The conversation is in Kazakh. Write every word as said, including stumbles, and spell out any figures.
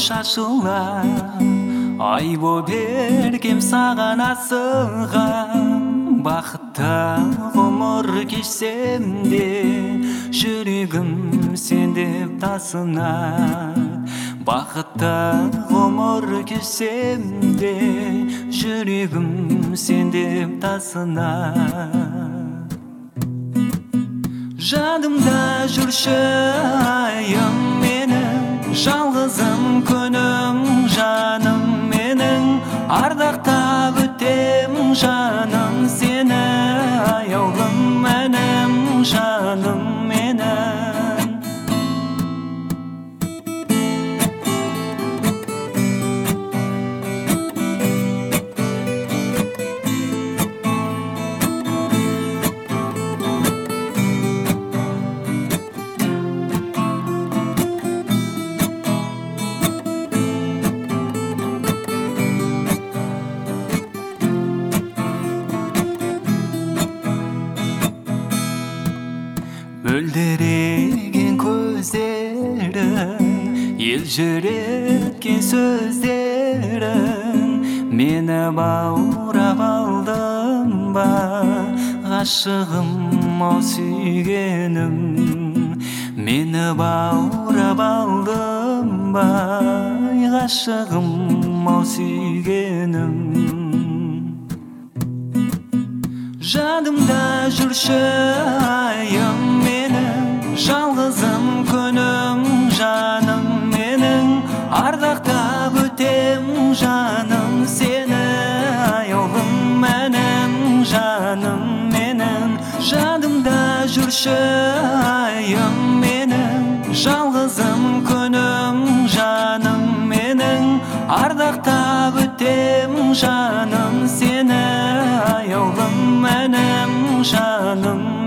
шашылар ай боп бергем саған асыға бақытта ғұмыр кешсем де жүрегім сен деп тасынар бақытта ғұмыр кешсем де жүрегім сен деп тасынар жадымда жүрші айым менің жалғызым күнім жаным менің ардақтап өтем жаным сені аяулым әнім жаным менің мөлдіреген көздерің елжіреткен сөздерің мені баурап алдың ба ғашығым ау сүйгенім мені баурап алдың ба ғашығым ау сүйгенім жадымда жүрші айым менің жалғызым күнім жаным менің ардақтап өтем жаным сені аяулым әнім жаным менің жадымда жүрші айым менің жалғызым күнім жаным менің ардақтап өтем жаным сені аяулым әнім жаным